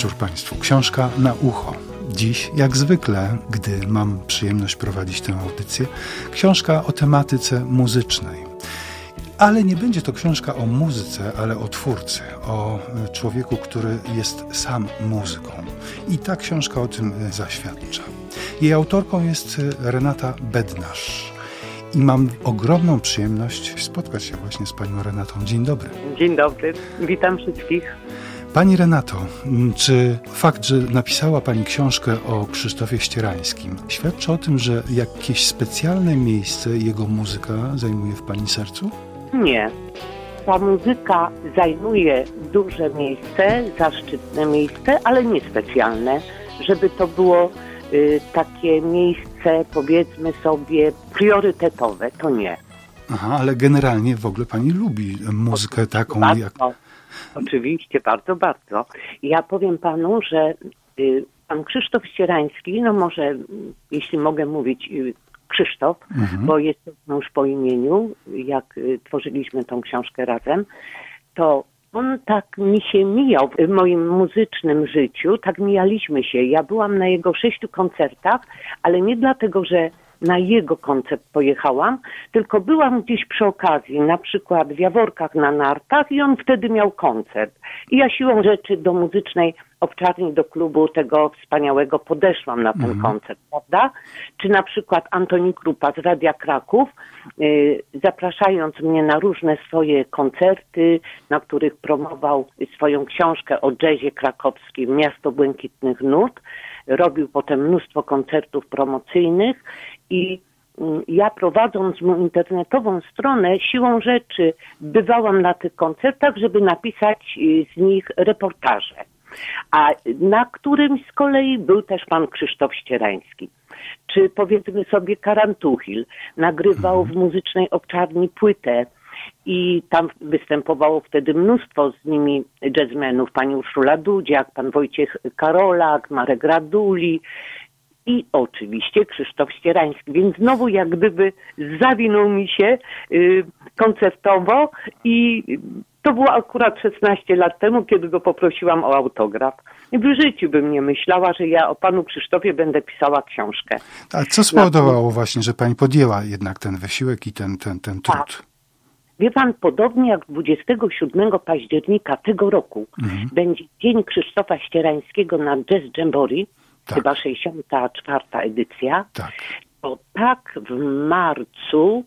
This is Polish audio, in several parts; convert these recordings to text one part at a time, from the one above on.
wieczór Państwu. Książka na ucho. Dziś, jak zwykle, gdy mam przyjemność prowadzić tę audycję, książka o tematyce muzycznej. Ale nie będzie to książka o muzyce, ale o twórcy, o człowieku, który jest sam muzyką. I ta książka o tym zaświadcza. Jej autorką jest Renata Bednarz. I mam ogromną przyjemność spotkać się właśnie z panią Renatą. Dzień dobry. Dzień dobry, witam wszystkich. Pani Renato, czy fakt, że napisała pani książkę o Krzysztofie Ścierańskim, świadczy o tym, że jakieś specjalne miejsce jego muzyka zajmuje w pani sercu? Nie. Ta muzyka zajmuje duże miejsce, zaszczytne miejsce, ale nie specjalne, żeby to było takie miejsce, powiedzmy sobie, priorytetowe, to nie. Aha, ale generalnie w ogóle pani lubi muzykę taką bardzo, jak... Oczywiście, bardzo, bardzo. Ja powiem panu, że pan Krzysztof Ścierański, no może, jeśli mogę mówić Krzysztof, bo jest to już po imieniu, jak tworzyliśmy tą książkę razem, to on tak mi się mijał w moim muzycznym życiu, tak mijaliśmy się. Ja byłam na jego 6 koncertach, ale nie dlatego, że na jego koncert pojechałam, tylko byłam gdzieś przy okazji, na przykład w Jaworkach na nartach i on wtedy miał koncert. I ja siłą rzeczy do muzycznej owczarni, do klubu tego wspaniałego podeszłam na ten koncert, prawda? Czy na przykład Antoni Krupa z Radia Kraków, zapraszając mnie na różne swoje koncerty, na których promował swoją książkę o jazzie krakowskim Miasto Błękitnych Nut, robił potem mnóstwo koncertów promocyjnych i ja prowadząc mu internetową stronę, siłą rzeczy bywałam na tych koncertach, żeby napisać z nich reportaże. A na którymś z kolei był też pan Krzysztof Ścierański. Czy powiedzmy sobie Karantuchil nagrywał w muzycznej owczarni płytę i tam występowało wtedy mnóstwo z nimi jazzmenów, pani Urszula Dudziak, pan Wojciech Karolak, Marek Raduli i oczywiście Krzysztof Ścierański. Więc znowu jak gdyby zawinął mi się koncertowo i to było akurat 16 lat temu, kiedy go poprosiłam o autograf. I w życiu bym nie myślała, że ja o panu Krzysztofie będę pisała książkę. A co spowodowało właśnie, że pani podjęła jednak ten wysiłek i ten trud? Tak. Wie pan, podobnie jak 27 października tego roku będzie Dzień Krzysztofa Ścierańskiego na Jazz Jamboree, chyba 64. edycja, to tak w marcu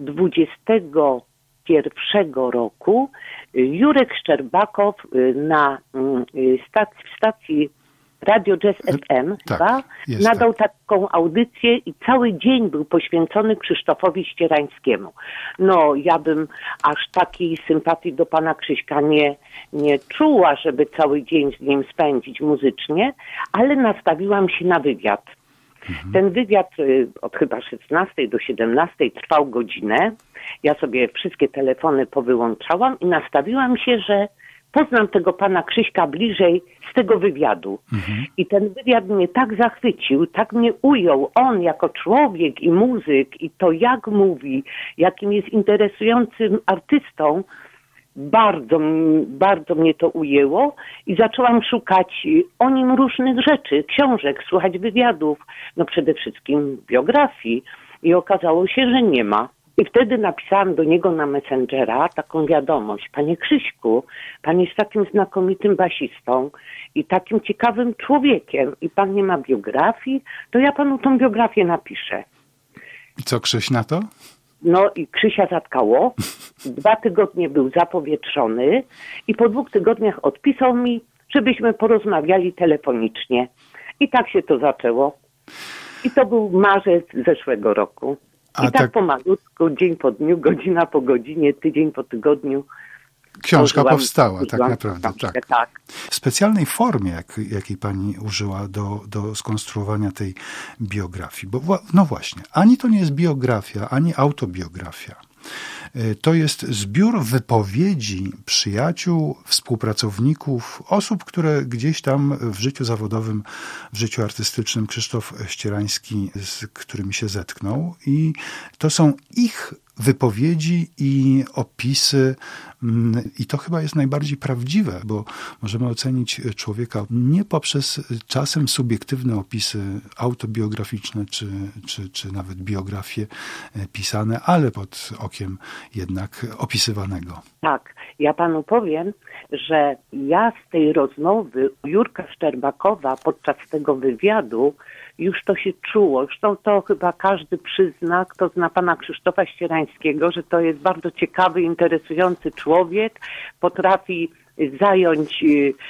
21 roku Jurek Szczerbakow na stacji Radio Jazz FM nadał taką audycję i cały dzień był poświęcony Krzysztofowi Ścierańskiemu. No, ja bym aż takiej sympatii do pana Krzyśka nie czuła, żeby cały dzień z nim spędzić muzycznie, ale nastawiłam się na wywiad. Ten wywiad od chyba 16 do 17 trwał godzinę. Ja sobie wszystkie telefony powyłączałam i nastawiłam się, że poznam tego pana Krzyśka bliżej z tego wywiadu. I ten wywiad mnie tak zachwycił, tak mnie ujął. On jako człowiek i muzyk i to jak mówi, jakim jest interesującym artystą, bardzo mnie to ujęło i zaczęłam szukać o nim różnych rzeczy, książek, słuchać wywiadów, no przede wszystkim biografii i okazało się, że nie ma. I wtedy napisałam do niego na Messengera taką wiadomość. Panie Krzyśku, pan jest takim znakomitym basistą i takim ciekawym człowiekiem i pan nie ma biografii, to ja panu tą biografię napiszę. I co Krzyś na to? No i Krzysia zatkało. 2 tygodnie był zapowietrzony i po 2 tygodniach odpisał mi, żebyśmy porozmawiali telefonicznie. I tak się to zaczęło. I to był marzec zeszłego roku. I tak pomalutku, dzień po dniu, godzina po godzinie, tydzień po tygodniu. Książka powstała, tak naprawdę. Tak. W specjalnej formie, jakiej pani użyła do skonstruowania tej biografii. Bo no właśnie, ani to nie jest biografia, ani autobiografia. To jest zbiór wypowiedzi przyjaciół, współpracowników, osób, które gdzieś tam w życiu zawodowym, w życiu artystycznym Krzysztof Ścierański, z którymi się zetknął. I to są ich wypowiedzi i opisy, i to chyba jest najbardziej prawdziwe, bo możemy ocenić człowieka nie poprzez czasem subiektywne opisy autobiograficzne, czy nawet biografie pisane, ale pod okiem jednak opisywanego. Tak, ja panu powiem, że ja z tej rozmowy u Jurka Szczerbakowa podczas tego wywiadu już to się czuło. Zresztą to chyba każdy przyzna, kto zna pana Krzysztofa Ścierańskiego, że to jest bardzo ciekawy, interesujący człowiek. Potrafi zająć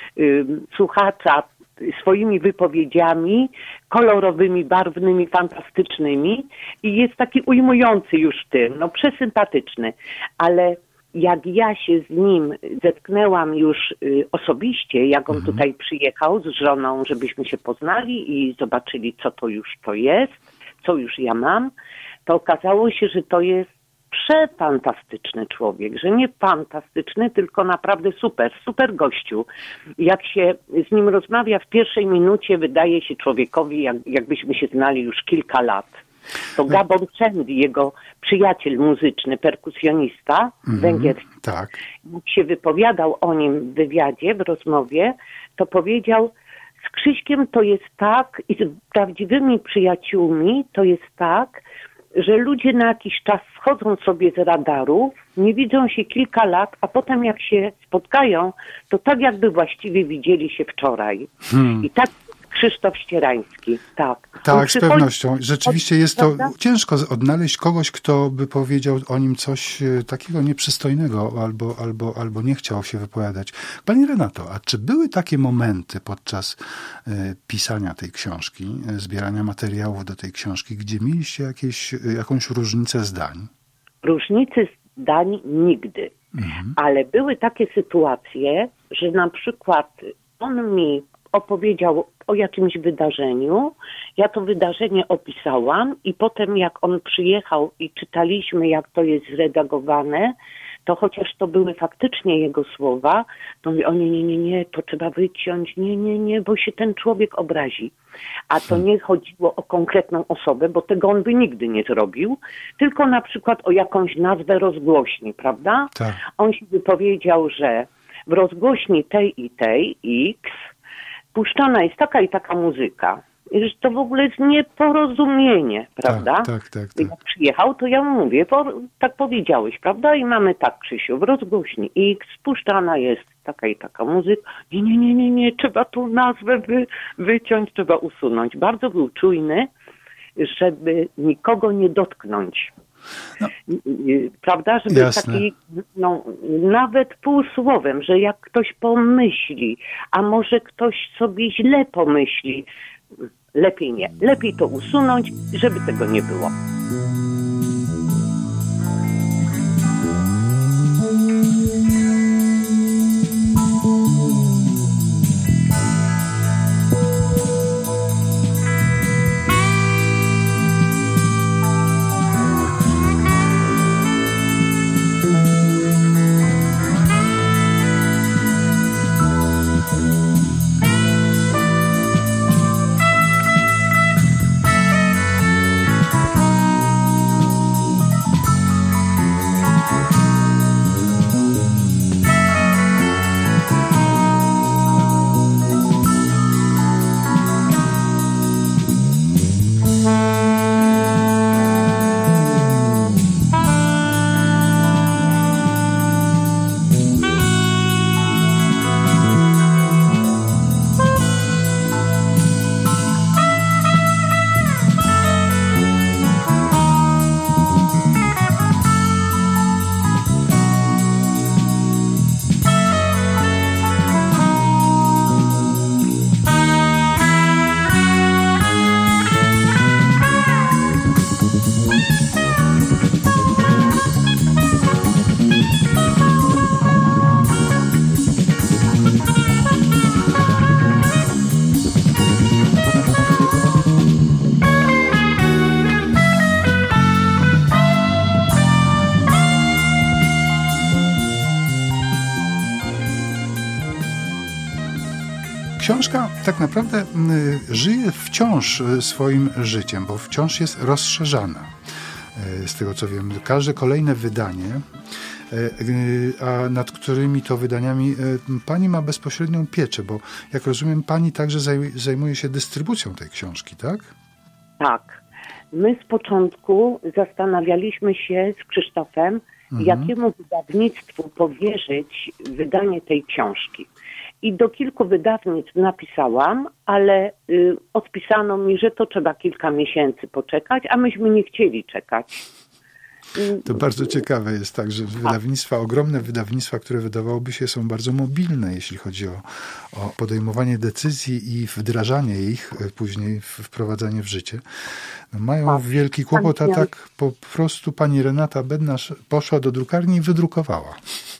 słuchacza swoimi wypowiedziami, kolorowymi, barwnymi, fantastycznymi i jest taki ujmujący już w tym, przesympatyczny. Ale jak ja się z nim zetknęłam już osobiście, jak on tutaj przyjechał z żoną, żebyśmy się poznali i zobaczyli, co to już to jest, co już ja mam, to okazało się, że to jest przefantastyczny człowiek, że nie fantastyczny, tylko naprawdę super gościu. Jak się z nim rozmawia w pierwszej minucie, wydaje się człowiekowi, jakbyśmy się znali już kilka lat. To Gabor Czendy, jego przyjaciel muzyczny, perkusjonista węgierski, tak. Jak się wypowiadał o nim w wywiadzie, w rozmowie, to powiedział, z Krzyśkiem to jest tak i z prawdziwymi przyjaciółmi to jest tak, że ludzie na jakiś czas schodzą sobie z radarów, nie widzą się kilka lat, a potem jak się spotkają, to tak jakby właściwie widzieli się wczoraj. I tak Krzysztof Ścierański, tak. Tak, z pewnością. Rzeczywiście jest to ciężko odnaleźć kogoś, kto by powiedział o nim coś takiego nieprzystojnego albo nie chciał się wypowiadać. Pani Renato, a czy były takie momenty podczas pisania tej książki, zbierania materiałów do tej książki, gdzie mieliście jakąś różnicę zdań? Różnicy zdań nigdy. Ale były takie sytuacje, że na przykład on mi opowiedział o jakimś wydarzeniu, ja to wydarzenie opisałam i potem jak on przyjechał i czytaliśmy, jak to jest zredagowane, to chociaż to były faktycznie jego słowa, to mówi, o nie, to trzeba wyciąć, nie, bo się ten człowiek obrazi. A to nie chodziło o konkretną osobę, bo tego on by nigdy nie zrobił, tylko na przykład o jakąś nazwę rozgłośni, prawda? Tak. On się wypowiedział, że w rozgłośni tej i tej X puszczana jest taka i taka muzyka. I że to w ogóle jest nieporozumienie, prawda? Tak. Jak przyjechał, to ja mu mówię, tak powiedziałeś, prawda? I mamy tak, Krzysiu, w rozgłośni X puszczana jest taka i taka muzyka. Nie, trzeba tu nazwę wyciąć, trzeba usunąć. Bardzo był czujny, żeby nikogo nie dotknąć. No, prawda, żeby jasne. Taki, nawet półsłowem, że jak ktoś pomyśli, a może ktoś sobie źle pomyśli, lepiej nie. Lepiej to usunąć, żeby tego nie było. Książka tak naprawdę żyje wciąż swoim życiem, bo wciąż jest rozszerzana. z tego co wiem. Każde kolejne wydanie, a nad którymi to wydaniami pani ma bezpośrednią pieczę, bo jak rozumiem, pani także zajmuje się dystrybucją tej książki, tak? Tak. My z początku zastanawialiśmy się z Krzysztofem, jakiemu wydawnictwu powierzyć wydanie tej książki. I do kilku wydawnictw napisałam, ale odpisano mi, że to trzeba kilka miesięcy poczekać, a myśmy nie chcieli czekać. To bardzo ciekawe jest tak, że wydawnictwa, ogromne wydawnictwa, które wydawałoby się są bardzo mobilne, jeśli chodzi o podejmowanie decyzji i wdrażanie ich, później wprowadzanie w życie. Mają wielki kłopot, a tak po prostu pani Renata Bednarz poszła do drukarni i wydrukowała.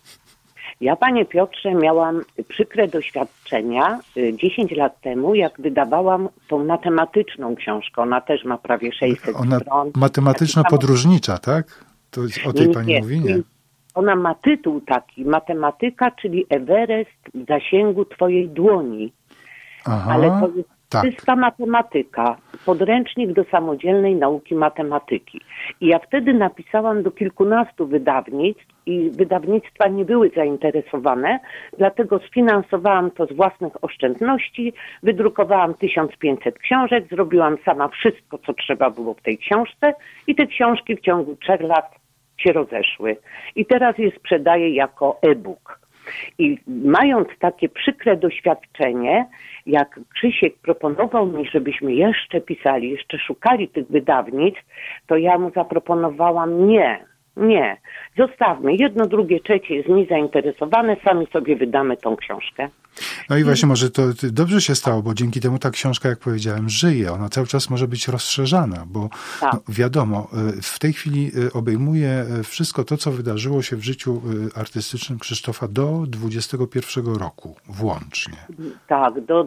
Ja, panie Piotrze, miałam przykre doświadczenia 10 lat temu, jak wydawałam tą matematyczną książkę. Ona też ma prawie 600 stron. Matematyczno-podróżnicza, tak? To o tej pani mówi, nie? Ona ma tytuł taki, Matematyka, czyli Everest w zasięgu twojej dłoni. Aha, ale to jest czysta matematyka, podręcznik do samodzielnej nauki matematyki. I ja wtedy napisałam do kilkunastu wydawnictw i wydawnictwa nie były zainteresowane, dlatego sfinansowałam to z własnych oszczędności, wydrukowałam 1500 książek, zrobiłam sama wszystko, co trzeba było w tej książce i te książki w ciągu 3 lat się rozeszły. I teraz je sprzedaję jako e-book. I mając takie przykre doświadczenie, jak Krzysiek proponował mi, żebyśmy jeszcze pisali, jeszcze szukali tych wydawnictw, to ja mu zaproponowałam nie. Zostawmy. 1, 2, 3 jest niezainteresowane, sami sobie wydamy tą książkę. No i właśnie może to dobrze się stało, bo dzięki temu ta książka, jak powiedziałem, żyje. Ona cały czas może być rozszerzana, bo wiadomo, w tej chwili obejmuje wszystko to, co wydarzyło się w życiu artystycznym Krzysztofa do 21 roku włącznie. Tak, do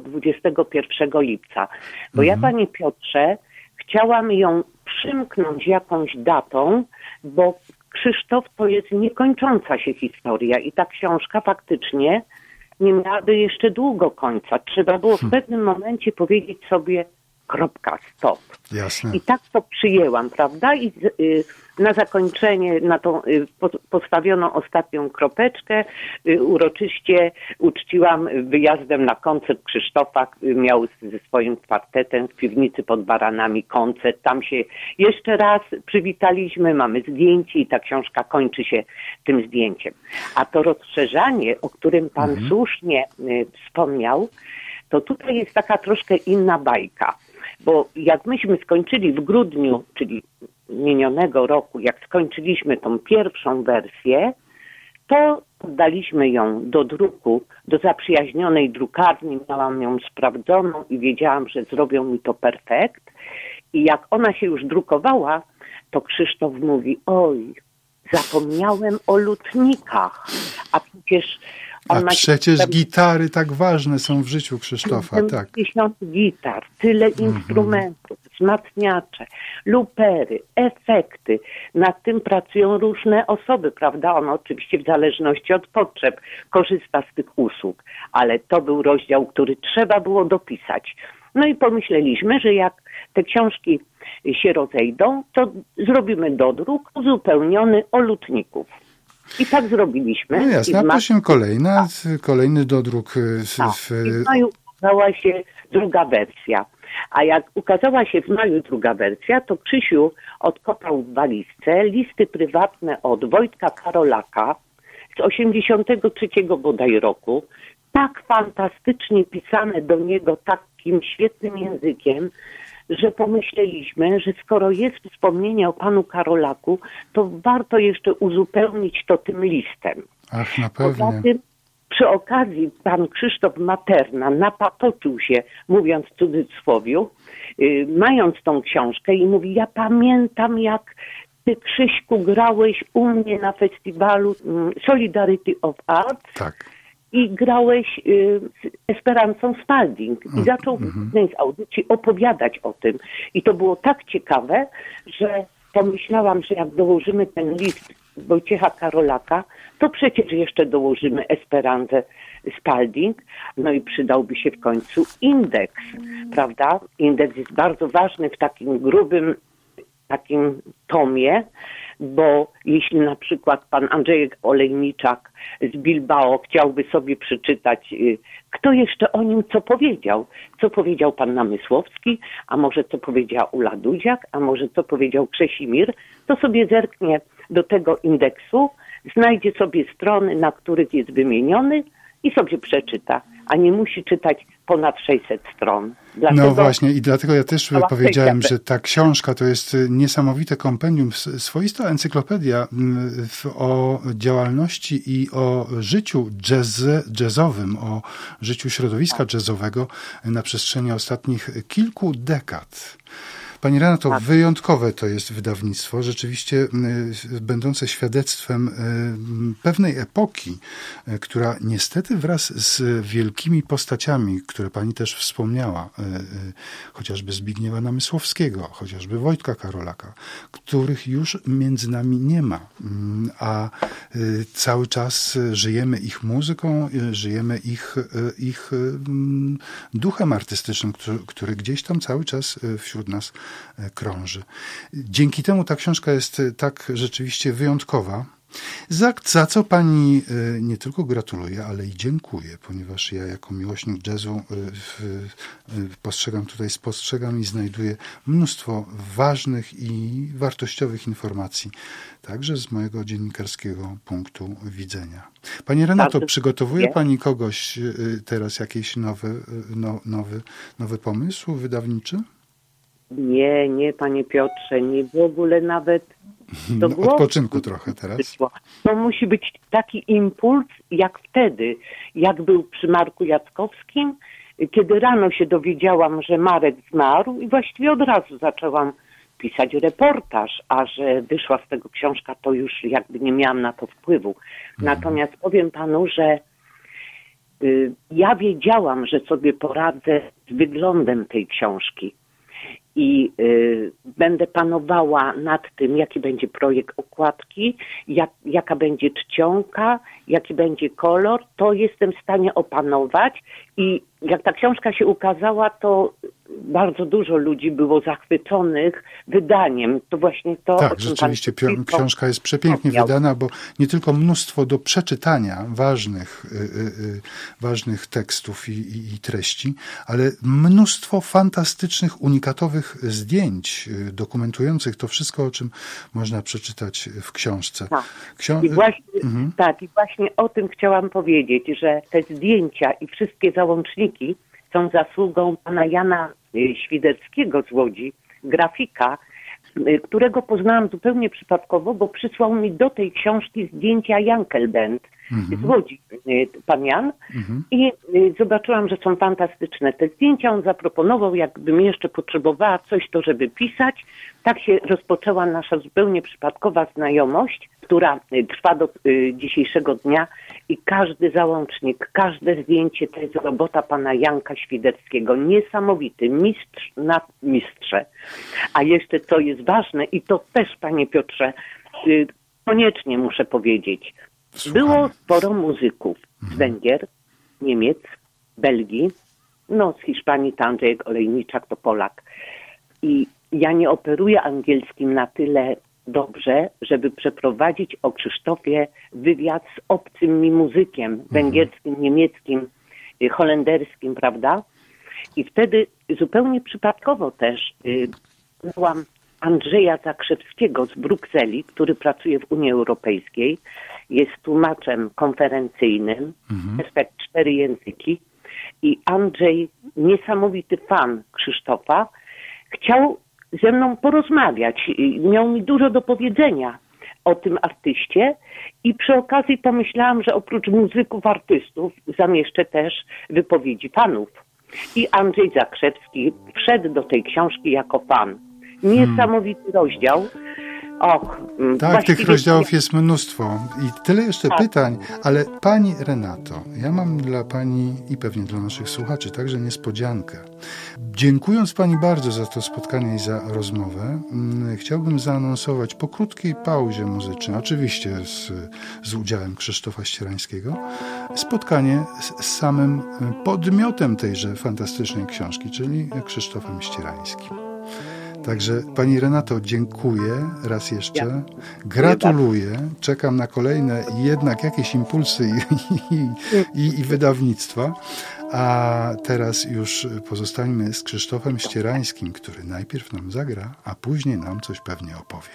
21 lipca. Bo ja, panie Piotrze, chciałam ją przymknąć jakąś datą, bo Krzysztof to jest niekończąca się historia i ta książka faktycznie nie miałaby jeszcze długo końca. Trzeba było w pewnym momencie powiedzieć sobie kropka, stop. Jasne. I tak to przyjęłam, prawda? I na zakończenie na tą postawiono ostatnią kropeczkę. Uroczyście uczciłam wyjazdem na koncert Krzysztofa. Miał ze swoim kwartetem w piwnicy pod Baranami koncert. Tam się jeszcze raz przywitaliśmy, mamy zdjęcie i ta książka kończy się tym zdjęciem. A to rozszerzanie, o którym pan słusznie wspomniał, to tutaj jest taka troszkę inna bajka. Bo jak myśmy skończyli w grudniu, czyli minionego roku, jak skończyliśmy tą pierwszą wersję, to oddaliśmy ją do druku, do zaprzyjaźnionej drukarni. Miałam ją sprawdzoną i wiedziałam, że zrobią mi to perfekt. I jak ona się już drukowała, to Krzysztof mówi, oj, zapomniałem o lutnikach. A przecież gitary tak ważne są w życiu Krzysztofa. 1000 gitar, tyle instrumentów, wzmacniacze, lupery, efekty. Nad tym pracują różne osoby, prawda? On oczywiście w zależności od potrzeb korzysta z tych usług, ale to był rozdział, który trzeba było dopisać. No i pomyśleliśmy, że jak te książki się rozejdą, to zrobimy dodruk uzupełniony o lutników. I tak zrobiliśmy. No jasne, a później kolejny dodruk. W maju ukazała się druga wersja. A jak ukazała się w maju druga wersja, to Krzysiu odkopał w walizce listy prywatne od Wojtka Karolaka z 83 bodaj roku. Tak fantastycznie pisane do niego takim świetnym językiem, że pomyśleliśmy, że skoro jest wspomnienie o panu Karolaku, to warto jeszcze uzupełnić to tym listem. Ach, na pewno. Poza tym, przy okazji pan Krzysztof Materna napatoczył się, mówiąc w cudzysłowiu, mając tą książkę i mówi, ja pamiętam jak ty, Krzyśku, grałeś u mnie na festiwalu Solidarity of Art. Tak. I grałeś z Esperancą Spalding. I zaczął w jednej z audycji opowiadać o tym. I to było tak ciekawe, że pomyślałam, że jak dołożymy ten list Wojciecha Karolaka, to przecież jeszcze dołożymy Esperancę Spalding. No i przydałby się w końcu indeks, prawda? Indeks jest bardzo ważny w takim grubym takim tomie, bo jeśli na przykład pan Andrzejek Olejniczak z Bilbao chciałby sobie przeczytać, kto jeszcze o nim co powiedział pan Namysłowski, a może co powiedziała Ula Dudziak, a może co powiedział Krzesimir, to sobie zerknie do tego indeksu, znajdzie sobie strony, na których jest wymieniony i sobie przeczyta, a nie musi czytać ponad 600 stron. Dlatego, no właśnie i dlatego ja też powiedziałem, że ta książka to jest niesamowite kompendium, swoista encyklopedia o działalności i o życiu jazzowym, o życiu środowiska jazzowego na przestrzeni ostatnich kilku dekad. Pani Renato, wyjątkowe to jest wydawnictwo, rzeczywiście będące świadectwem pewnej epoki, która niestety wraz z wielkimi postaciami, które pani też wspomniała, chociażby Zbigniewa Namysłowskiego, chociażby Wojtka Karolaka, których już między nami nie ma, a cały czas żyjemy ich muzyką, żyjemy ich duchem artystycznym, który gdzieś tam cały czas wśród nas krąży. Dzięki temu ta książka jest tak rzeczywiście wyjątkowa, za co pani nie tylko gratuluję, ale i dziękuję, ponieważ ja jako miłośnik jazzu spostrzegam i znajduję mnóstwo ważnych i wartościowych informacji, także z mojego dziennikarskiego punktu widzenia. Pani Renato, przygotowuje pani kogoś teraz jakiś nowy pomysł wydawniczy? Nie, panie Piotrze, nie w ogóle nawet odpoczynku trochę teraz. To musi być taki impuls jak wtedy, jak był przy Marku Jackowskim, kiedy rano się dowiedziałam, że Marek zmarł i właściwie od razu zaczęłam pisać reportaż, a że wyszła z tego książka, to już jakby nie miałam na to wpływu. Natomiast powiem panu, że ja wiedziałam, że sobie poradzę z wyglądem tej książki. I będę panowała nad tym, jaki będzie projekt okładki, jaka będzie czcionka, jaki będzie kolor. To jestem w stanie opanować i jak ta książka się ukazała, to bardzo dużo ludzi było zachwyconych wydaniem. To właśnie to... Tak, rzeczywiście książka jest przepięknie wydana, bo nie tylko mnóstwo do przeczytania ważnych tekstów i treści, ale mnóstwo fantastycznych, unikatowych zdjęć dokumentujących to wszystko, o czym można przeczytać w książce. Tak, i właśnie o tym chciałam powiedzieć, że te zdjęcia i wszystkie załączniki są zasługą pana Jana Świderskiego z Łodzi, grafika, którego poznałam zupełnie przypadkowo, bo przysłał mi do tej książki zdjęcia Jankelband z Łodzi, pan Jan. I zobaczyłam, że są fantastyczne te zdjęcia. On zaproponował, jakbym jeszcze potrzebowała coś, to żeby pisać. Tak się rozpoczęła nasza zupełnie przypadkowa znajomość, która trwa do dzisiejszego dnia i każdy załącznik, każde zdjęcie to jest robota pana Janka Świderskiego. Niesamowity, mistrz nad mistrze. A jeszcze co jest ważne i to też, panie Piotrze, koniecznie muszę powiedzieć. Było sporo muzyków z Węgier, Niemiec, Belgii, z Hiszpanii to Andrzejek Olejniczak, to Polak. I ja nie operuję angielskim na tyle dobrze, żeby przeprowadzić o Krzysztofie wywiad z obcym mi muzykiem, węgierskim, niemieckim, holenderskim, prawda? I wtedy zupełnie przypadkowo też znałam Andrzeja Zakrzewskiego z Brukseli, który pracuje w Unii Europejskiej, jest tłumaczem konferencyjnym, respekt 4 języki i Andrzej, niesamowity fan Krzysztofa, chciał ze mną porozmawiać. Miał mi dużo do powiedzenia o tym artyście i przy okazji pomyślałam, że oprócz muzyków, artystów zamieszczę też wypowiedzi fanów. I Andrzej Zakrzewski wszedł do tej książki jako fan. Niesamowity rozdział. Tak, tych rozdziałów jest mnóstwo i tyle jeszcze pytań, ale pani Renato, ja mam dla pani i pewnie dla naszych słuchaczy także niespodziankę. Dziękując pani bardzo za to spotkanie i za rozmowę, chciałbym zaanonsować po krótkiej pauzie muzycznej, oczywiście z udziałem Krzysztofa Ścierańskiego, spotkanie z samym podmiotem tejże fantastycznej książki, czyli Krzysztofem Ścierańskim. Także pani Renato, dziękuję raz jeszcze. Gratuluję. Czekam na kolejne jednak jakieś impulsy i wydawnictwa. A teraz już pozostańmy z Krzysztofem Ścierańskim, który najpierw nam zagra, a później nam coś pewnie opowie.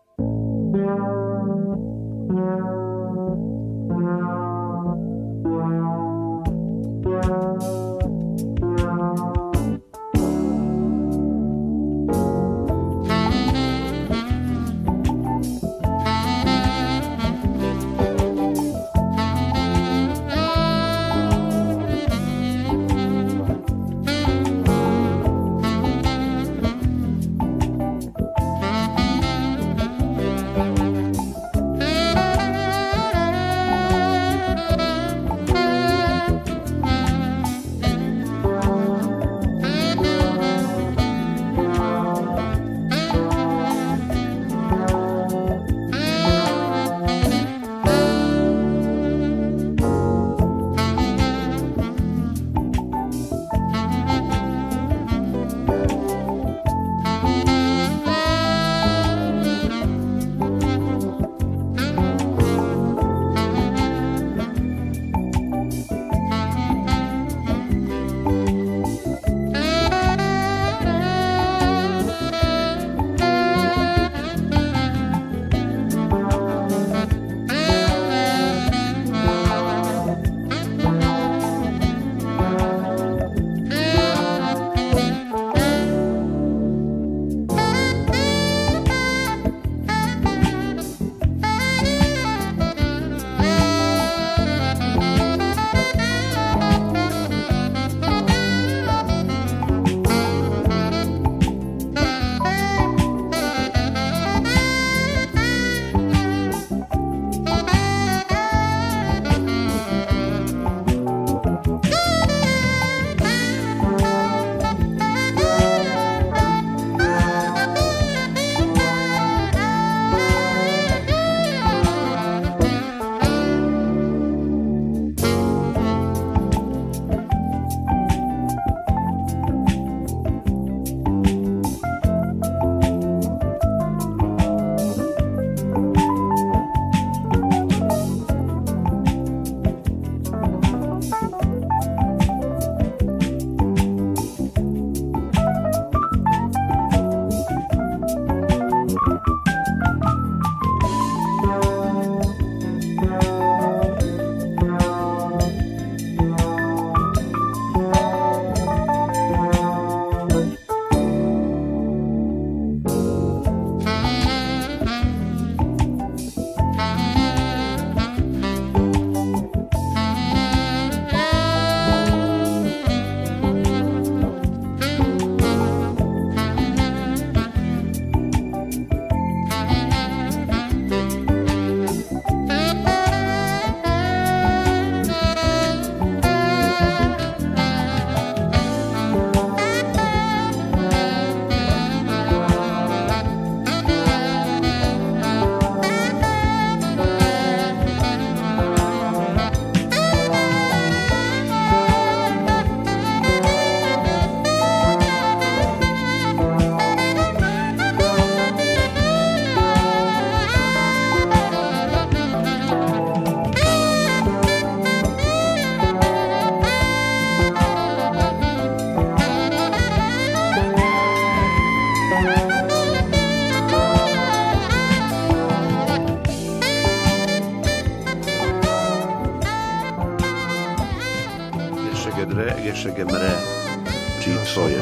Jeszcze Gemre, czyli twoje.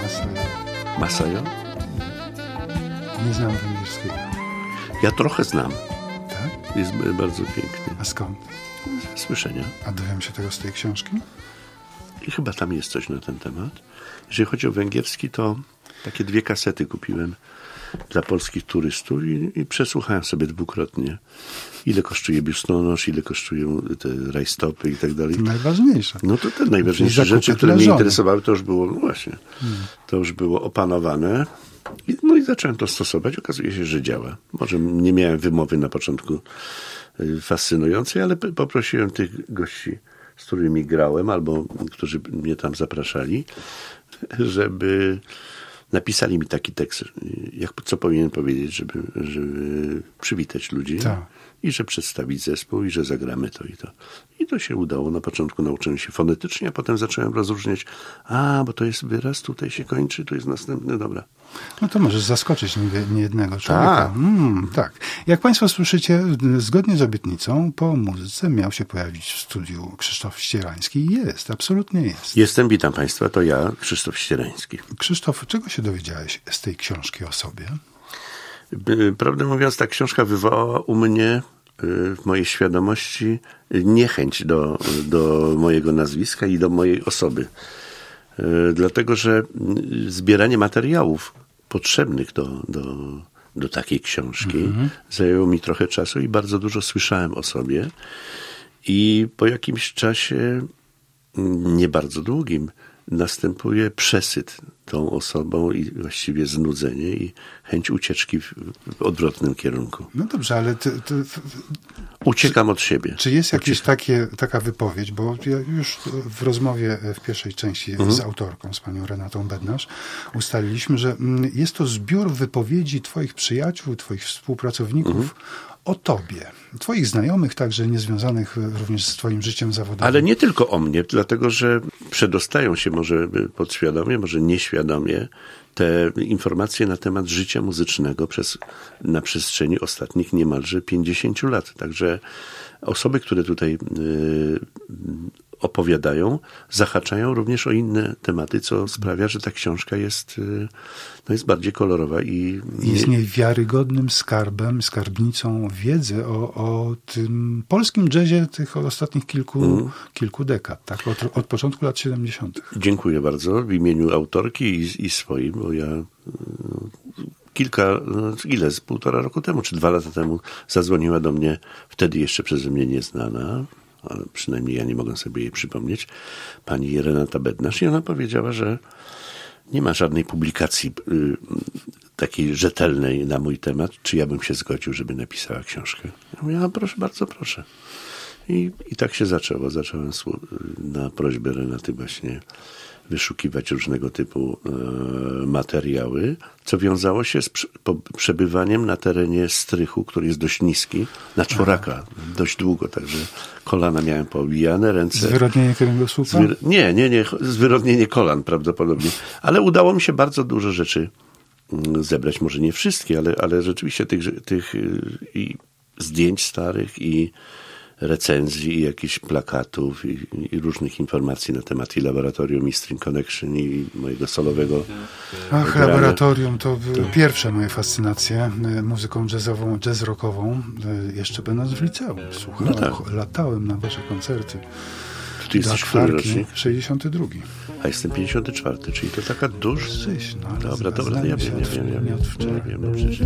Masajo? Nie znam węgierskiego. Ja trochę znam. Tak? Jest bardzo piękny. A skąd? Z słyszenia. A dowiem się tego z tej książki? I chyba tam jest coś na ten temat. Jeżeli chodzi o węgierski, to takie 2 kasety kupiłem dla polskich turystów i przesłuchałem sobie dwukrotnie. Ile kosztuje biustonosz, ile kosztują te rajstopy i tak dalej. Najważniejsze. No to te najważniejsze rzeczy, które mnie interesowały, to już było, no właśnie, to już było opanowane. No i zacząłem to stosować. Okazuje się, że działa. Może nie miałem wymowy na początku fascynującej, ale poprosiłem tych gości, z którymi grałem, albo którzy mnie tam zapraszali, żeby napisali mi taki tekst, co powinien powiedzieć, żeby przywitać ludzi. Tak. I że przedstawić zespół, i że zagramy to i to. I to się udało. Na początku nauczyłem się fonetycznie, a potem zacząłem rozróżniać. Bo to jest wyraz, tutaj się kończy, tu jest następny, dobra. No to możesz zaskoczyć niejednego człowieka. Tak. Jak Państwo słyszycie, zgodnie z obietnicą, po muzyce miał się pojawić w studiu Krzysztof Ścierański. Jest, absolutnie jest. Jestem, witam Państwa, to ja, Krzysztof Ścierański. Krzysztof, czego się dowiedziałeś z tej książki o sobie? Prawdę mówiąc, ta książka wywołała u mnie w mojej świadomości niechęć do mojego nazwiska i do mojej osoby. Dlatego, że zbieranie materiałów potrzebnych do takiej książki zajęło mi trochę czasu i bardzo dużo słyszałem o sobie. I po jakimś czasie, nie bardzo długim, następuje przesyt tą osobą i właściwie znudzenie i chęć ucieczki w odwrotnym kierunku. No dobrze, ale uciekam od siebie. Czy jest jakaś taka wypowiedź, bo ja już w rozmowie w pierwszej części z autorką, z panią Renatą Bednarz, ustaliliśmy, że jest to zbiór wypowiedzi twoich przyjaciół, twoich współpracowników o tobie, twoich znajomych, także niezwiązanych również z twoim życiem zawodowym. Ale nie tylko o mnie, dlatego że przedostają się może podświadomie, może nieświadomie te informacje na temat życia muzycznego na przestrzeni ostatnich niemalże 50 lat. Także osoby, które tutaj opowiadają, zahaczają również o inne tematy, co sprawia, że ta książka jest bardziej kolorowa i jest niewiarygodnym skarbnicą wiedzy o tym polskim jazzie tych ostatnich kilku dekad, tak? Od początku lat 70. Dziękuję bardzo w imieniu autorki i swoim, bo ja z 1,5 roku temu, czy 2 lata temu zadzwoniła do mnie, wtedy jeszcze przeze mnie nieznana, ale przynajmniej ja nie mogę sobie jej przypomnieć, pani Renata Bednarz, i ona powiedziała, że nie ma żadnej publikacji takiej rzetelnej na mój temat, czy ja bym się zgodził, żeby napisała książkę. Ja mówię, proszę, bardzo proszę. I tak się zaczęło. Zacząłem na prośbę Renaty właśnie wyszukiwać różnego typu materiały, co wiązało się z przebywaniem na terenie strychu, który jest dość niski, na czworaka, dość długo, także kolana miałem poobijane, ręce... Zwyrodnienie kręgosłupa? Nie, zwyrodnienie kolan prawdopodobnie, ale udało mi się bardzo dużo rzeczy zebrać, może nie wszystkie, ale rzeczywiście tych i zdjęć starych i recenzji i jakichś plakatów i różnych informacji na temat i Laboratorium, i String Connection, i mojego solowego grania. Laboratorium to były pierwsze moje fascynacje muzyką jazzową, jazz-rockową, jeszcze będąc w liceum. Słuchałem, latałem na wasze koncerty. Ty jesteś który rocznik? 62. A jestem 54, czyli to taka duża... Dobra, ja wiem. No przecież.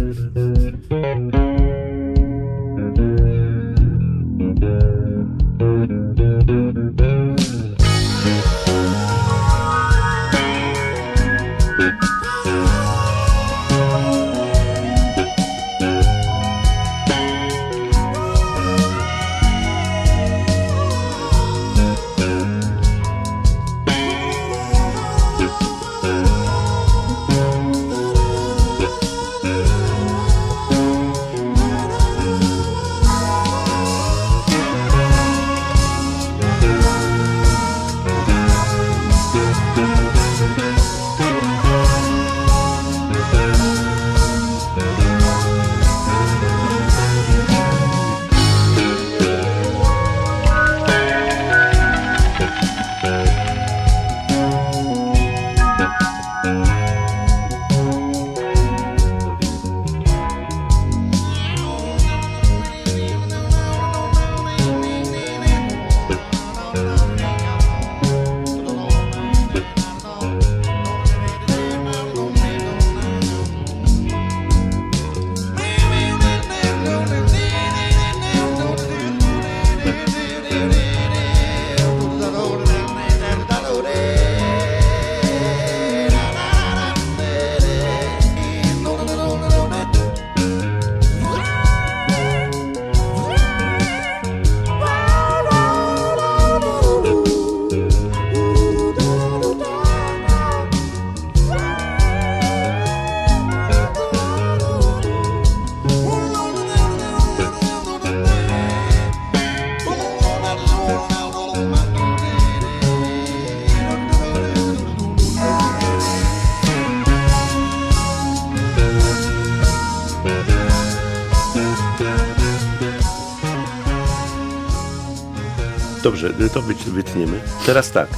Dobrze, to wytniemy. Teraz tak.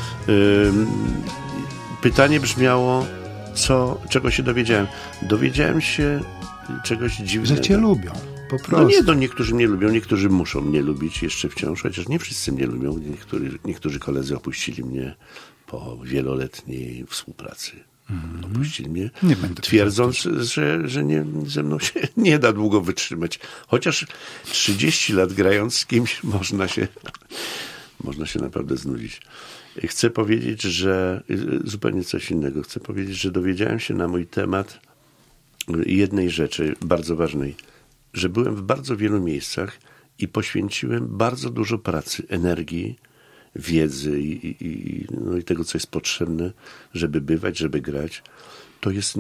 Pytanie brzmiało, czego się dowiedziałem. Dowiedziałem się czegoś dziwnego. Że cię lubią, po prostu. No nie, niektórzy mnie lubią, niektórzy muszą mnie lubić jeszcze wciąż, chociaż nie wszyscy mnie lubią. Niektórzy koledzy opuścili mnie po wieloletniej współpracy. Opuścili mnie, twierdząc, że ze mną się nie da długo wytrzymać. Chociaż 30 lat grając z kimś można się naprawdę znudzić. Chcę powiedzieć, że zupełnie coś innego. Chcę powiedzieć, że dowiedziałem się na mój temat jednej rzeczy bardzo ważnej, że byłem w bardzo wielu miejscach i poświęciłem bardzo dużo pracy, energii, wiedzy i tego, co jest potrzebne, żeby bywać, żeby grać. To jest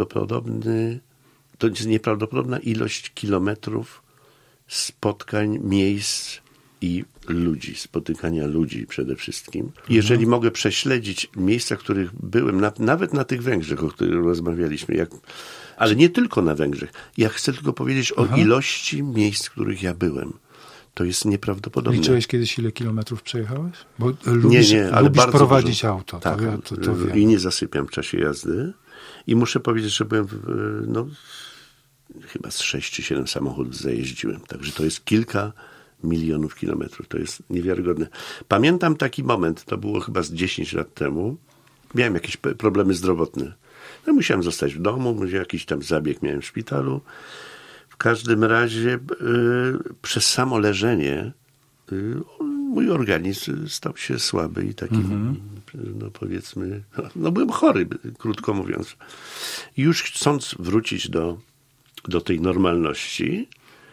nieprawdopodobna ilość kilometrów spotkań, miejsc i ludzi, spotykania ludzi przede wszystkim. Jeżeli mogę prześledzić miejsca, w których byłem, nawet na tych Węgrzech, o których rozmawialiśmy, ale nie tylko na Węgrzech. Ja chcę tylko powiedzieć o ilości miejsc, w których ja byłem. To jest nieprawdopodobne. Liczyłeś kiedyś, ile kilometrów przejechałeś? Bo ale lubisz bardzo prowadzić dużo. auto. Tak, to wiem. I nie zasypiam w czasie jazdy. I muszę powiedzieć, że byłem chyba z 6 czy 7 samochodów zajeździłem. Także to jest kilka milionów kilometrów. To jest niewiarygodne. Pamiętam taki moment, to było chyba z 10 lat temu. Miałem jakieś problemy zdrowotne. No, musiałem zostać w domu, jakiś tam zabieg miałem w szpitalu. W każdym razie przez samo leżenie mój organizm stał się słaby i taki, powiedzmy, byłem chory, krótko mówiąc. I już chcąc wrócić do tej normalności,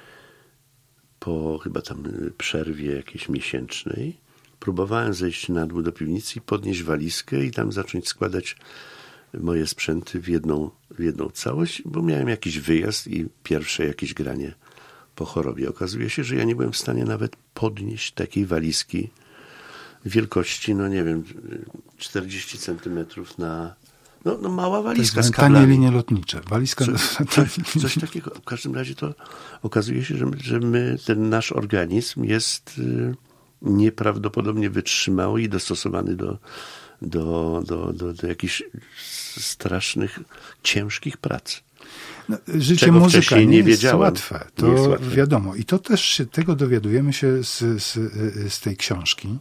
po chyba tam przerwie jakiejś miesięcznej, próbowałem zejść na dół do piwnicy i podnieść walizkę i tam zacząć składać moje sprzęty w jedną całość, bo miałem jakiś wyjazd i pierwsze jakieś granie po chorobie. Okazuje się, że ja nie byłem w stanie nawet podnieść takiej walizki wielkości, 40 centymetrów na... mała walizka z kablami. Tanie linie lotnicze. Walizka... Coś takiego. W każdym razie to okazuje się, że ten nasz organizm jest nieprawdopodobnie wytrzymały i dostosowany do jakichś strasznych, ciężkich prac. Życie muzyka nie jest łatwe. To jest łatwe. Wiadomo. I to też tego dowiadujemy się z tej książki.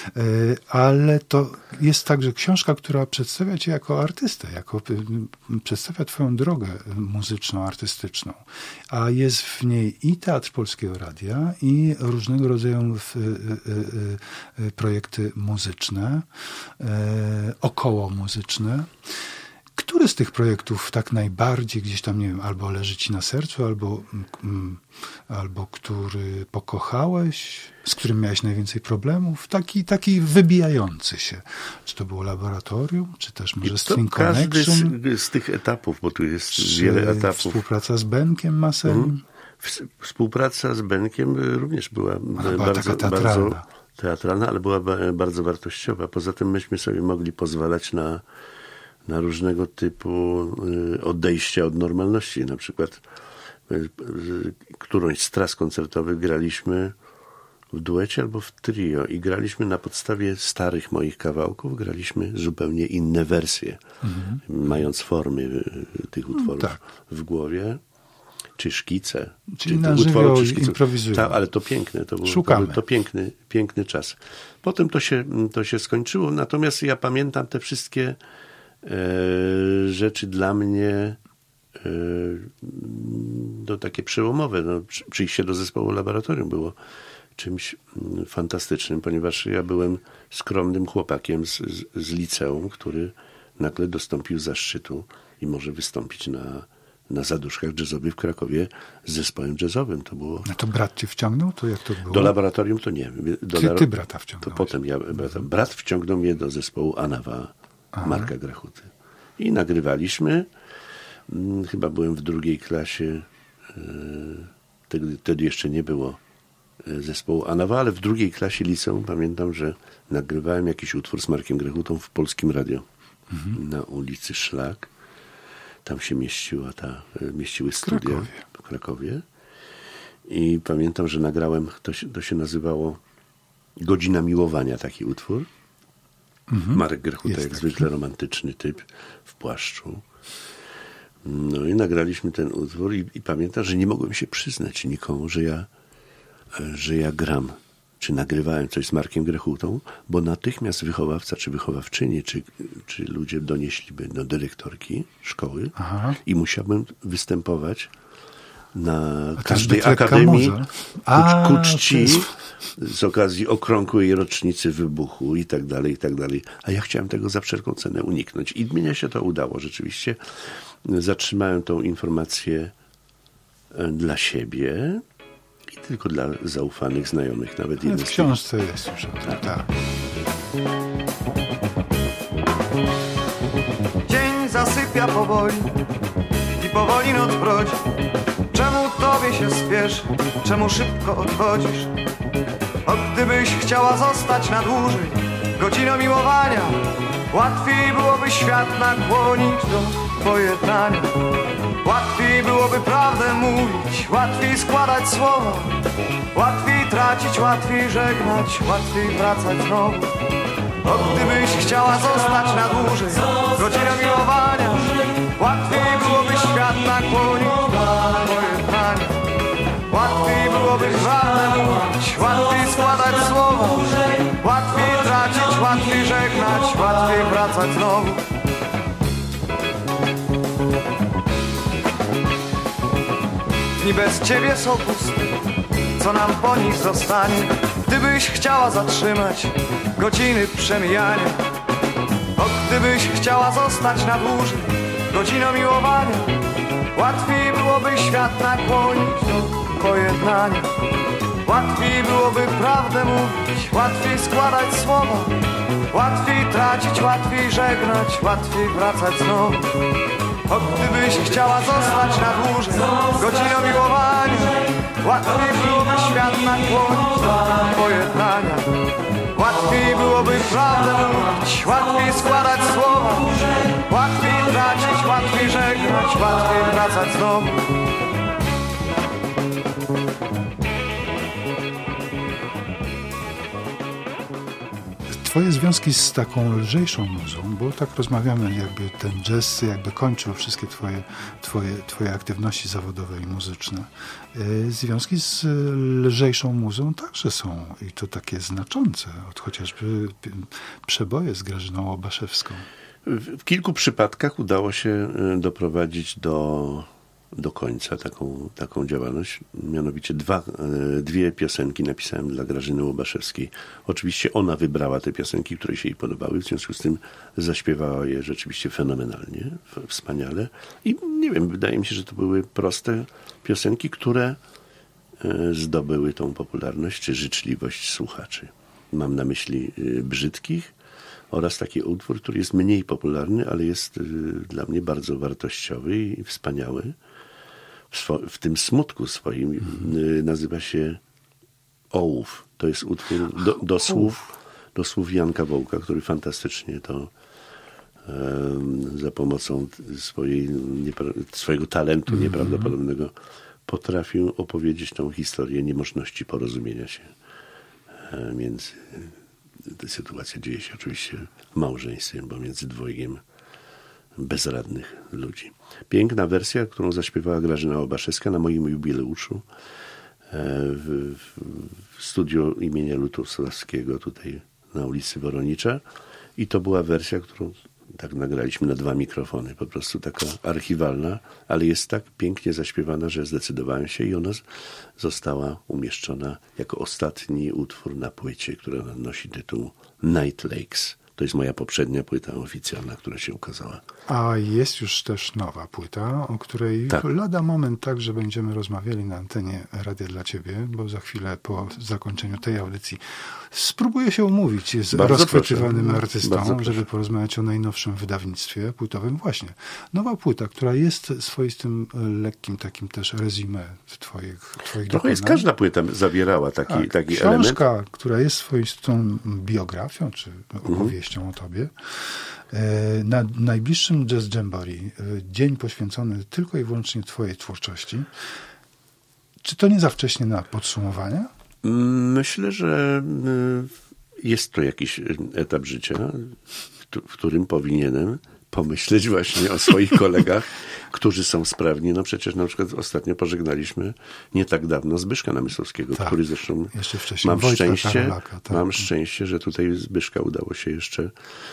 Ale to jest także książka, która przedstawia cię jako artystę, przedstawia twoją drogę muzyczną, artystyczną. A jest w niej i Teatr Polskiego Radia, i różnego rodzaju projekty muzyczne, około muzyczne. Który z tych projektów tak najbardziej gdzieś tam, nie wiem, albo leży ci na sercu, albo który pokochałeś, z którym miałeś najwięcej problemów? Taki wybijający się. Czy to było Laboratorium, czy też może String Connection? Każdy z tych etapów, bo tu jest wiele etapów. Współpraca z Benkiem Maserim? Współpraca z Benkiem również była bardzo teatralna, ale była bardzo wartościowa. Poza tym myśmy sobie mogli pozwalać na różnego typu odejścia od normalności. Na przykład którąś z tras koncertowych graliśmy w duecie albo w trio i graliśmy na podstawie starych moich kawałków, graliśmy zupełnie inne wersje, mając formy tych utworów w głowie, czy szkice. Czyli na żywo improwizujemy. Tak, ale to piękne. To piękny czas. Potem to się skończyło, natomiast ja pamiętam te wszystkie rzeczy dla mnie takie przełomowe. Przyjście do zespołu Laboratorium było czymś fantastycznym, ponieważ ja byłem skromnym chłopakiem z liceum, który nagle dostąpił zaszczytu i może wystąpić na zaduszkach jazzowych w Krakowie z zespołem jazzowym. To było... A to brat cię wciągnął? To jak to było? Do Laboratorium to nie. Ty brata wciągnąłeś. To potem brat wciągnął mnie do zespołu Anawa Marka Grachuty. I nagrywaliśmy. Chyba byłem w drugiej klasie. Wtedy jeszcze nie było zespołu Anawa, ale w drugiej klasie liceum pamiętam, że nagrywałem jakiś utwór z Markiem Grachutą w Polskim Radio. Na ulicy Szlak. Tam się mieściły studia w Krakowie. I pamiętam, że nagrałem, to się nazywało Godzina miłowania, taki utwór. Marek Grechuta, jak zwykle romantyczny typ w płaszczu. No i nagraliśmy ten utwór i pamiętam, że nie mogłem się przyznać nikomu, że ja gram, czy nagrywałem coś z Markiem Grechutą, bo natychmiast wychowawca, czy wychowawczyni, czy ludzie donieśliby do dyrektorki szkoły i musiałbym występować na każdej akademii ku czci z okazji okrągłej rocznicy wybuchu i tak dalej, i tak dalej. A ja chciałem tego za wszelką cenę uniknąć. I mnie się to udało. Rzeczywiście zatrzymałem tą informację dla siebie i tylko dla zaufanych znajomych. Nawet w książce jest już o tym. Tak. Dzień zasypia powoli i powoli noc brodzi. Czemu tobie się spieszy? Czemu szybko odchodzisz? O, gdybyś chciała zostać na dłużej godziną miłowania, łatwiej byłoby świat nakłonić do pojednania. Łatwiej byłoby prawdę mówić, łatwiej składać słowa, łatwiej tracić, łatwiej żegnać, łatwiej wracać znowu. O, gdybyś chciała zostać na dłużej godziną miłowania, łatwiej byłoby świat nakłonić do pojednania. Łatwiej byłoby prawdę mówić, łatwiej składać słowa, łatwiej tracić, łatwiej żegnać, łatwiej wracać znowu. Dni bez ciebie są puste, co nam po nich zostanie? Gdybyś chciała zatrzymać godziny przemijania, o, gdybyś chciała zostać na dłużej godziną miłowania, łatwiej byłoby świat nakłonić do pojednania. Łatwiej byłoby prawdę mówić, łatwiej składać słowa, łatwiej tracić, łatwiej żegnać, łatwiej wracać znowu. O, gdybyś chciała zostać na dłużej godziną miłowania, łatwiej byłoby świat nakłonić do pojednania. Łatwiej byłoby prawdę mówić, łatwiej składać słowa, łatwiej tracić, łatwiej żegnać, łatwiej wracać znowu. Twoje związki z taką lżejszą muzą, bo tak rozmawiamy, jakby ten jazz jakby kończył wszystkie twoje aktywności zawodowe i muzyczne. Związki z lżejszą muzą także są i to takie znaczące, od chociażby przeboje z Grażyną Łobaszewską. W kilku przypadkach udało się doprowadzić do końca taką działalność. Mianowicie dwie piosenki napisałem dla Grażyny Łobaszewskiej. Oczywiście ona wybrała te piosenki, które się jej podobały, w związku z tym zaśpiewała je rzeczywiście fenomenalnie, wspaniale. I nie wiem, wydaje mi się, że to były proste piosenki, które zdobyły tą popularność czy życzliwość słuchaczy. Mam na myśli Brzydkich oraz taki utwór, który jest mniej popularny, ale jest dla mnie bardzo wartościowy i wspaniały. W tym smutku swoim nazywa się Ołów. To jest utwór do słów Janka Wołka, który fantastycznie to za pomocą swojego talentu nieprawdopodobnego potrafił opowiedzieć tą historię niemożności porozumienia się między. Ta sytuacja dzieje się oczywiście w małżeństwie pomiędzy dwojgiem bezradnych ludzi. Piękna wersja, którą zaśpiewała Grażyna Łobaszewska na moim jubileuszu w studiu imienia Lutosławskiego tutaj na ulicy Woronicza. I to była wersja, którą tak nagraliśmy na 2 mikrofony. Po prostu taka archiwalna, ale jest tak pięknie zaśpiewana, że zdecydowałem się i ona została umieszczona jako ostatni utwór na płycie, która nosi tytuł Night Lakes. To jest moja poprzednia płyta oficjalna, która się ukazała. A jest już też nowa płyta, o której lada moment także będziemy rozmawiali na antenie Radia dla Ciebie, bo za chwilę po zakończeniu tej audycji spróbuję się umówić z rozchwytywanym artystą, żeby porozmawiać o najnowszym wydawnictwie płytowym. Właśnie. Nowa płyta, która jest swoistym, lekkim takim też resume twoich Trochę jest, każda płyta zawierała taki element. Książka, która jest swoistą biografią, czy opowieścią o tobie. Na najbliższym Jazz Jamboree, dzień poświęcony tylko i wyłącznie twojej twórczości. Czy to nie za wcześnie na podsumowania? Myślę, że jest to jakiś etap życia, w którym powinienem pomyśleć właśnie o swoich kolegach, którzy są sprawni. No przecież na przykład ostatnio pożegnaliśmy nie tak dawno Zbyszka Namysłowskiego, tak, który zresztą jeszcze wcześniej Wojtka Karolaka, tak. Mam szczęście, że tutaj Zbyszka udało się jeszcze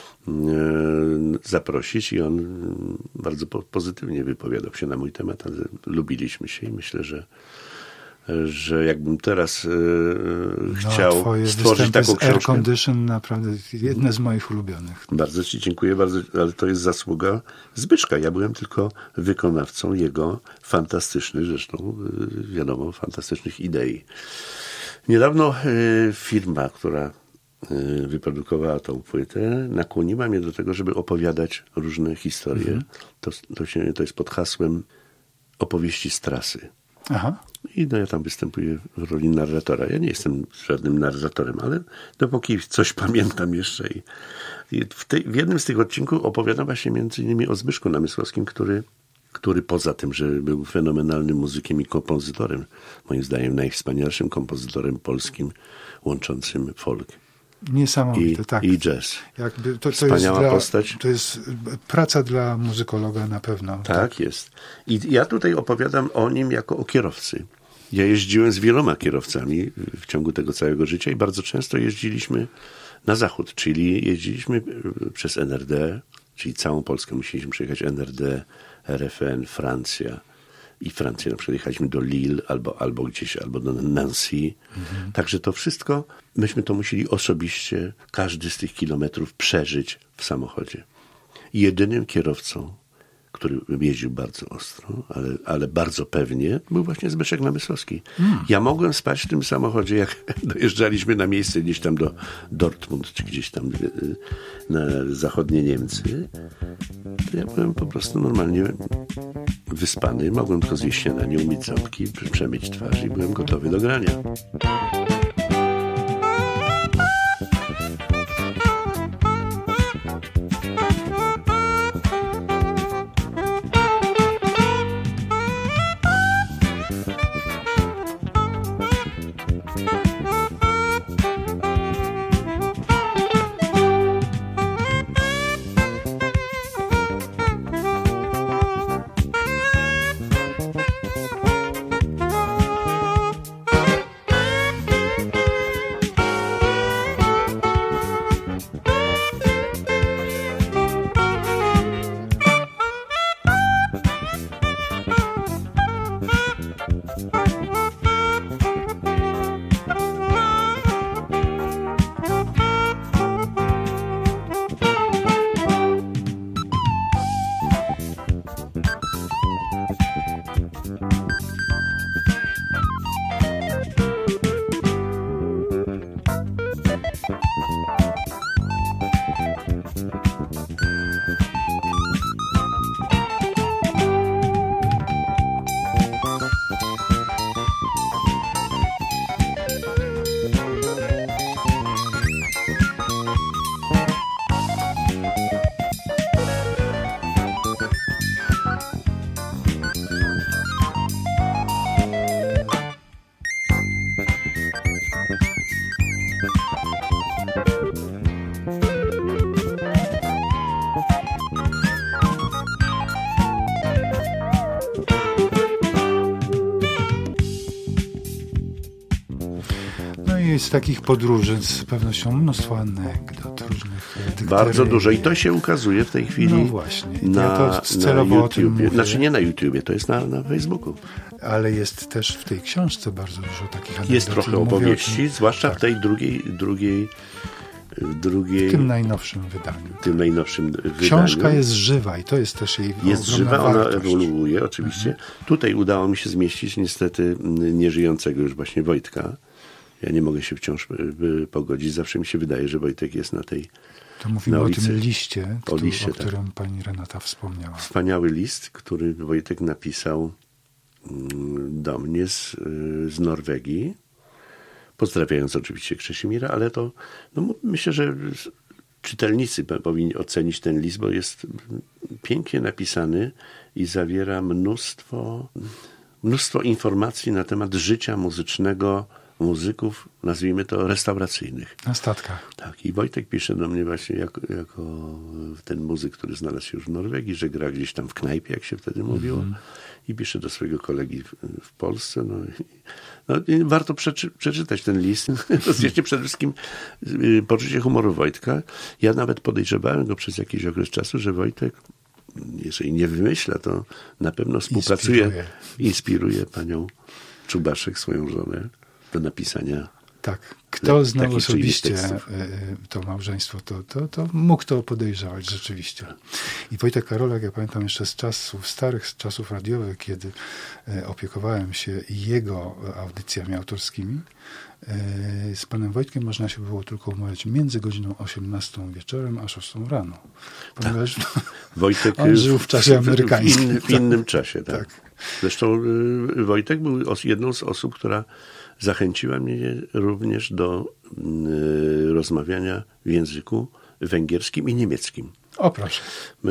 zaprosić i on bardzo pozytywnie wypowiadał się na mój temat, ale lubiliśmy się i myślę, że jakbym teraz chciał stworzyć taką książkę. Air Condition naprawdę jedne z moich ulubionych. Bardzo ci dziękuję, ale to jest zasługa Zbyszka. Ja byłem tylko wykonawcą jego fantastycznych, zresztą wiadomo, fantastycznych idei. Niedawno firma, która wyprodukowała tą płytę, nakłoniła mnie do tego, żeby opowiadać różne historie. To jest pod hasłem opowieści z trasy. Aha. I ja tam występuję w roli narratora. Ja nie jestem żadnym narratorem, ale dopóki coś pamiętam jeszcze. W jednym z tych odcinków opowiadam właśnie między innymi o Zbyszku Namysłowskim, który poza tym, że był fenomenalnym muzykiem i kompozytorem, moim zdaniem najwspanialszym kompozytorem polskim łączącym folk. Niesamowite, tak. I jazz. Jakby Wspaniała postać. To jest praca dla muzykologa na pewno. Tak jest. I ja tutaj opowiadam o nim jako o kierowcy. Ja jeździłem z wieloma kierowcami w ciągu tego całego życia i bardzo często jeździliśmy na zachód, czyli jeździliśmy przez NRD, czyli całą Polskę musieliśmy przejechać NRD, RFN, Francja. I Francję na przykład jechaliśmy do Lille albo do Nancy. Także to wszystko, myśmy to musieli osobiście każdy z tych kilometrów przeżyć w samochodzie. I jedynym kierowcą, który jeździł bardzo ostro, ale bardzo pewnie, był właśnie Zbyszek Namysłowski. Ja mogłem spać w tym samochodzie, jak dojeżdżaliśmy na miejsce gdzieś tam do Dortmund, czy gdzieś tam na zachodnie Niemcy. To ja byłem po prostu normalnie wyspany. Mogłem tylko zjeść śniadanie, umyć ząbki, przemyć twarz i byłem gotowy do grania. Z takich podróży z pewnością mnóstwo anegdot różnych. Bardzo dużo i to się ukazuje w tej chwili. No właśnie. Ja celowo na o tym mówię. Znaczy nie na YouTubie, to jest na Facebooku. Ale jest też w tej książce bardzo dużo takich anegdot. Jest trochę opowieści, zwłaszcza tak. W tej drugiej. W tym najnowszym wydaniu. Książka jest żywa i to jest też jej jest żywa, wartość. Ona ewoluuje oczywiście. Tutaj udało mi się zmieścić niestety nieżyjącego już właśnie Wojtka. Ja nie mogę się wciąż pogodzić. Zawsze mi się wydaje, że Wojtek jest na tej To mówimy na o ulicy. Tym liście, o którym tak. pani Renata wspomniała. Wspaniały list, który Wojtek napisał do mnie z Norwegii. Pozdrawiając oczywiście Krzesimira, ale to myślę, że czytelnicy powinni ocenić ten list, bo jest pięknie napisany i zawiera mnóstwo informacji na temat życia muzycznego muzyków, nazwijmy to restauracyjnych. Na statkach. Tak, i Wojtek pisze do mnie właśnie jako ten muzyk, który znalazł się już w Norwegii, że gra gdzieś tam w knajpie, jak się wtedy mówiło, i pisze do swojego kolegi w Polsce. I warto przeczytać ten list. Rozwiecznie przede wszystkim poczucie humoru Wojtka. Ja nawet podejrzewałem go przez jakiś okres czasu, że Wojtek, jeżeli nie wymyśla, to na pewno współpracuje, inspiruje panią Czubaszek, swoją żonę, do napisania. Tak, kto znał osobiście to małżeństwo, to mógł to podejrzewać rzeczywiście. I Wojtek Karolak, ja pamiętam jeszcze z czasów, starych czasów radiowych, kiedy opiekowałem się jego audycjami autorskimi, z panem Wojtkiem można się było tylko umawiać między godziną 18 wieczorem a 6 rano. Ponieważ Wojtek on żył w czasie amerykańskim. W innym czasie, tak. Zresztą Wojtek był jedną z osób, która zachęciła mnie również do rozmawiania w języku węgierskim i niemieckim. O, proszę.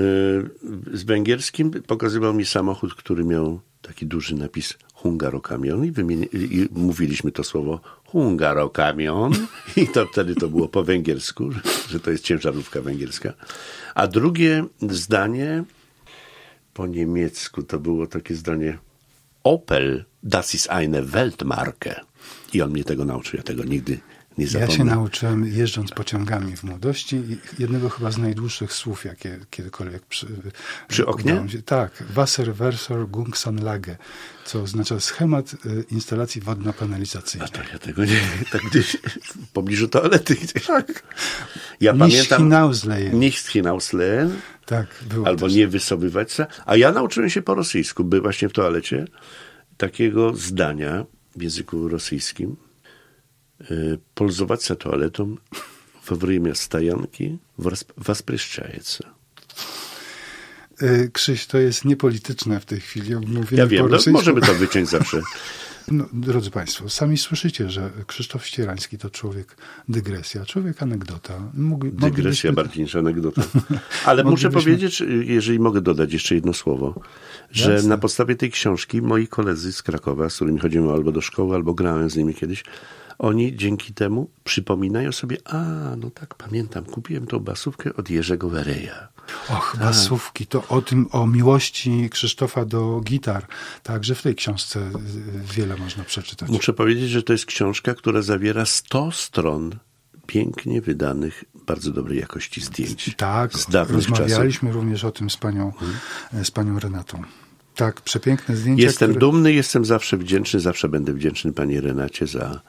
Z węgierskim pokazywał mi samochód, który miał taki duży napis Hungarokamion i mówiliśmy to słowo Hungarokamion i wtedy to było po węgiersku, że to jest ciężarówka węgierska. A drugie zdanie po niemiecku to było takie zdanie Opel, das ist eine Weltmarke. I on mnie tego nauczył, ja tego nigdy nie zapomnę. Ja się nauczyłem jeżdżąc pociągami w młodości jednego chyba z najdłuższych słów, jakie kiedykolwiek przy oknie? Tak, Wasserversorgungsanlage, co oznacza schemat instalacji wodno-kanalizacyjnej. A to ja tego nie, tak gdzieś w pobliżu toalety gdzieś. Tak. Ja Nicht pamiętam. Nicht hinauslehen. Tak, było albo też. Nie wysobywać się. A ja nauczyłem się po rosyjsku, by właśnie w toalecie takiego zdania w języku rosyjskim. Пользоваться туалетом во время стоянки воспрещается. Krzyś, to jest niepolityczne w tej chwili. Ja wiem, możemy to wyciąć zawsze. No, drodzy Państwo, sami słyszycie, że Krzysztof Ścierański to człowiek dygresja, człowiek anegdota. Dygresja bardziej niż anegdota. Ale muszę powiedzieć, jeżeli mogę dodać jeszcze jedno słowo, że Jasne. na podstawie tej książki moi koledzy z Krakowa, z którymi chodzimy albo do szkoły, albo grałem z nimi kiedyś, oni dzięki temu przypominają sobie, no tak, pamiętam, kupiłem tą basówkę od Jerzego Wereja. Och, basówki, to o miłości Krzysztofa do gitar. Także w tej książce wiele można przeczytać. Muszę powiedzieć, że to jest książka, która zawiera 100 stron pięknie wydanych, bardzo dobrej jakości zdjęć. Tak, z dawnych rozmawialiśmy czasów. również o tym z panią Renatą. Tak, przepiękne zdjęcia. Jestem dumny, jestem zawsze wdzięczny, zawsze będę wdzięczny pani Renacie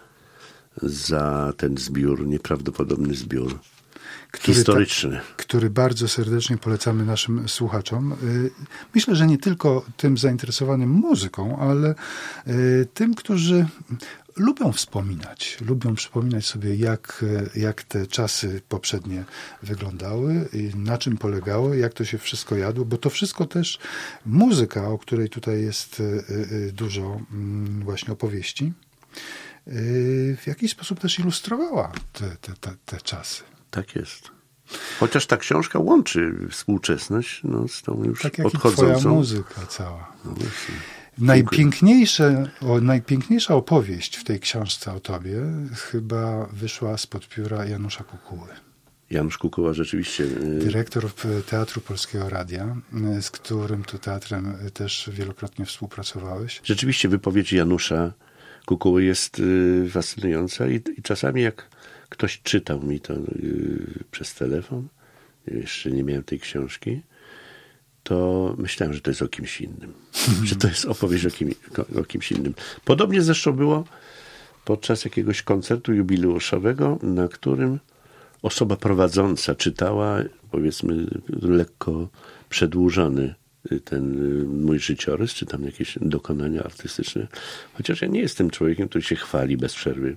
za ten zbiór, nieprawdopodobny zbiór. Historyczny. Który bardzo serdecznie polecamy naszym słuchaczom. Myślę, że nie tylko tym zainteresowanym muzyką, ale tym, którzy lubią przypominać sobie, jak te czasy poprzednie wyglądały, na czym polegały, jak to się wszystko jadło, bo to wszystko też muzyka, o której tutaj jest dużo właśnie opowieści, w jakiś sposób też ilustrowała te czasy. Tak jest. Chociaż ta książka łączy współczesność z tą już tak jak odchodzącą. I twoja muzyka cała. No właśnie. Najpiękniejsza opowieść w tej książce o tobie chyba wyszła spod pióra Janusza Kukuły. Janusz Kukuła rzeczywiście. Dyrektor Teatru Polskiego Radia, z którym to teatrem też wielokrotnie współpracowałeś. Rzeczywiście wypowiedź Janusza Kukuły jest fascynująca i czasami jak ktoś czytał mi to przez telefon, jeszcze nie miałem tej książki, to myślałem, że to jest o kimś innym. Że to jest opowieść o kimś innym. Podobnie zresztą było podczas jakiegoś koncertu jubileuszowego, na którym osoba prowadząca czytała, powiedzmy, lekko przedłużony ten mój życiorys, czy tam jakieś dokonania artystyczne. Chociaż ja nie jestem człowiekiem, który się chwali bez przerwy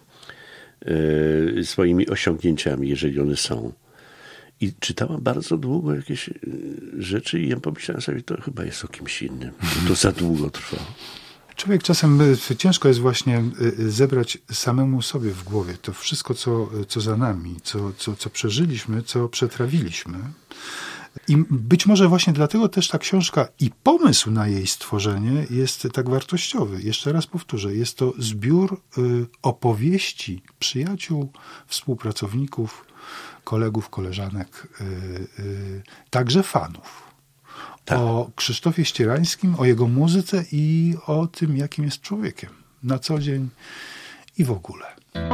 swoimi osiągnięciami, jeżeli one są. I czytałam bardzo długo jakieś rzeczy i ja pomyślałem sobie, to chyba jest o kimś innym. To za długo trwa. Człowiek czasem ciężko jest właśnie zebrać samemu sobie w głowie to wszystko, co za nami, co przeżyliśmy, co przetrawiliśmy. I być może właśnie dlatego też ta książka i pomysł na jej stworzenie jest tak wartościowy. Jeszcze raz powtórzę, jest to zbiór opowieści przyjaciół, współpracowników, kolegów, koleżanek, także fanów. Tak. O Krzysztofie Ścierańskim, o jego muzyce i o tym, jakim jest człowiekiem na co dzień i w ogóle.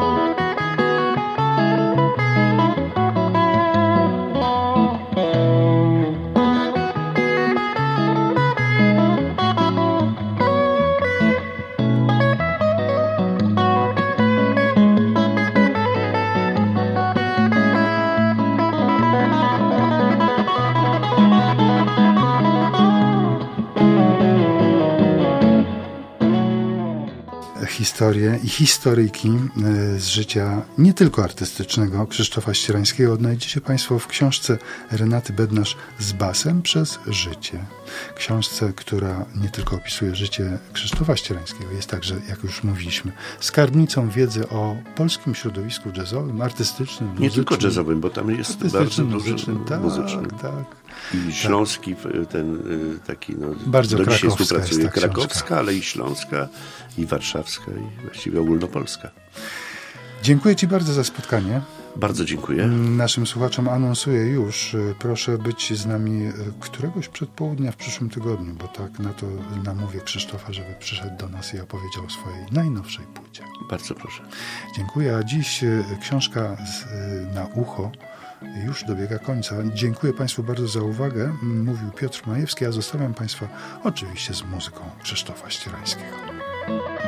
Historie i historyjki z życia nie tylko artystycznego Krzysztofa Ścierańskiego odnajdziecie Państwo w książce Renaty Bednarz Z basem przez życie. Książce, która nie tylko opisuje życie Krzysztofa Ścierańskiego, jest także, jak już mówiliśmy, skarbnicą wiedzy o polskim środowisku jazzowym, artystycznym, muzycznym. Nie tylko jazzowym, bo tam jest bardzo dużo muzycznym. Tak. I śląski, ten taki, bardzo do dzisiaj współpracuje jest krakowska, ale i śląska, i warszawska, i właściwie ogólnopolska. Dziękuję Ci bardzo za spotkanie. Bardzo dziękuję. Naszym słuchaczom anonsuję już, proszę być z nami któregoś przedpołudnia w przyszłym tygodniu, bo tak na to namówię Krzysztofa, żeby przyszedł do nas i opowiedział o swojej najnowszej płycie. Bardzo proszę. Dziękuję, a dziś książka na ucho już dobiega końca. Dziękuję Państwu bardzo za uwagę. Mówił Piotr Majewski, a zostawiam Państwa oczywiście z muzyką Krzysztofa Ścierańskiego.